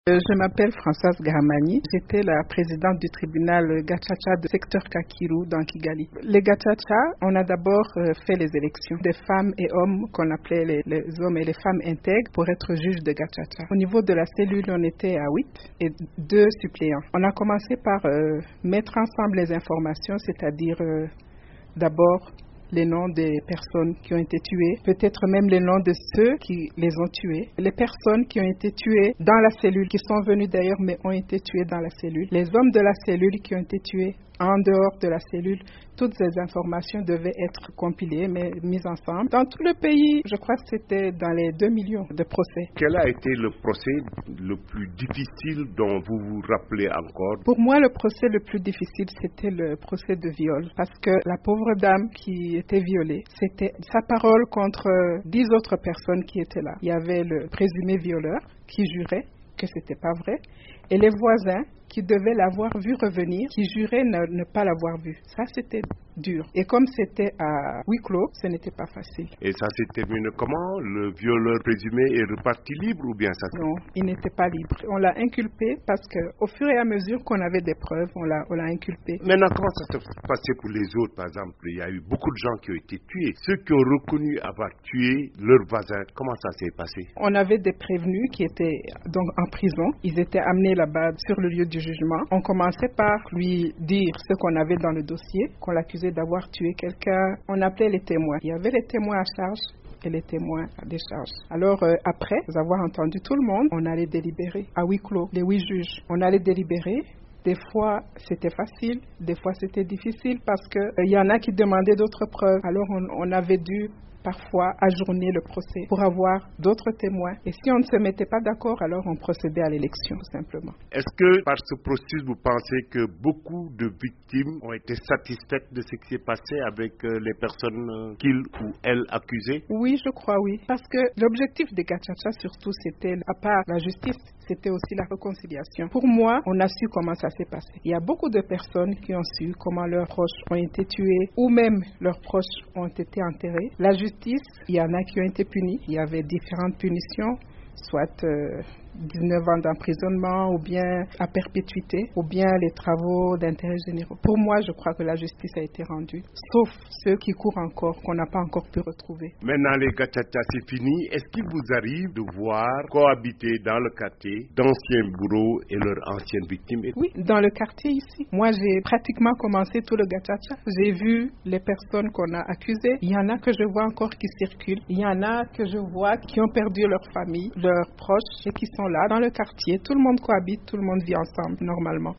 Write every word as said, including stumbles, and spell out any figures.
Euh, Je m'appelle Françoise Gahamani. J'étais la présidente du tribunal Gacaca du secteur Kakiru dans Kigali. Les Gacaca, on a d'abord euh, fait les élections des femmes et hommes qu'on appelait les, les hommes et les femmes intègres pour être juges de Gacaca. Au niveau de la cellule, on était à huit et deux suppléants. On a commencé par euh, mettre ensemble les informations, c'est-à-dire euh, d'abord les noms des personnes qui ont été tuées, peut-être même les noms de ceux qui les ont tués, les personnes qui ont été tuées dans la cellule, qui sont venues d'ailleurs mais ont été tuées dans la cellule, les hommes de la cellule qui ont été tués en dehors de la cellule. Toutes ces informations devaient être compilées, mais mises ensemble. Dans tout le pays, je crois que c'était dans les deux millions de procès. Quel a été le procès le plus difficile dont vous vous rappelez encore? Pour moi, le procès le plus difficile, c'était le procès de viol. Parce que la pauvre dame qui était violée, c'était sa parole contre dix autres personnes qui étaient là. Il y avait le présumé violeur qui jurait que ce n'était pas vrai, et les voisins qui devaient l'avoir vu revenir, qui juraient ne, ne pas l'avoir vu. Ça, c'était dur. Et comme c'était à huis clos, ce n'était pas facile. Et ça s'est terminé comment? Le violeur présumé est reparti libre ou bien ça? Non, il n'était pas libre. On l'a inculpé parce qu'au fur et à mesure qu'on avait des preuves, on l'a, on l'a inculpé. Maintenant, comment ça s'est passé pour les autres? Par exemple, il y a eu beaucoup de gens qui ont été tués. Ceux qui ont reconnu avoir tué leurs voisins, comment ça s'est passé? On avait des prévenus qui étaient donc en prison. Ils étaient amenés là-bas sur le lieu du jugement. On commençait par lui dire ce qu'on avait dans le dossier, qu'on l'accusait d'avoir tué quelqu'un. On appelait les témoins. Il y avait les témoins à charge et les témoins à décharge. Alors euh, après avoir entendu tout le monde, on allait délibérer à huis clos, les huit juges. On allait délibérer. Des fois, c'était facile, des fois, c'était difficile parce qu'il euh, y en a qui demandaient d'autres preuves. Alors, on, on avait dû parfois ajourner le procès pour avoir d'autres témoins. Et si on ne se mettait pas d'accord, alors on procédait à l'élection, tout simplement. Est-ce que par ce processus, vous pensez que beaucoup de victimes ont été satisfaites de ce qui s'est passé avec euh, les personnes qu'ils ou elles accusées? Oui, je crois, oui. Parce que l'objectif des Gacaca, surtout, c'était, à part la justice, c'était aussi la réconciliation. Pour moi, on a su comment ça s'est passé. Il y a beaucoup de personnes qui ont su comment leurs proches ont été tués ou même leurs proches ont été enterrés. La justice, il y en a qui ont été punis. Il y avait différentes punitions, soit euh, dix-neuf ans d'emprisonnement ou bien à perpétuité ou bien les travaux d'intérêt généraux. Pour moi, je crois que la justice a été rendue, sauf ceux qui courent encore, qu'on n'a pas encore pu retrouver. Maintenant, les Gacaca, c'est fini. Est-ce qu'il vous arrive de voir cohabiter dans le quartier d'anciens bourreaux et leurs anciennes victimes? Oui, dans le quartier ici. Moi, j'ai pratiquement commencé tout le Gacaca. J'ai vu les personnes qu'on a accusées. Il y en a que je vois encore qui circulent. Il y en a que je vois qui ont perdu leur famille, leurs proches et qui sont là dans le quartier. Tout le monde cohabite, tout le monde vit ensemble normalement.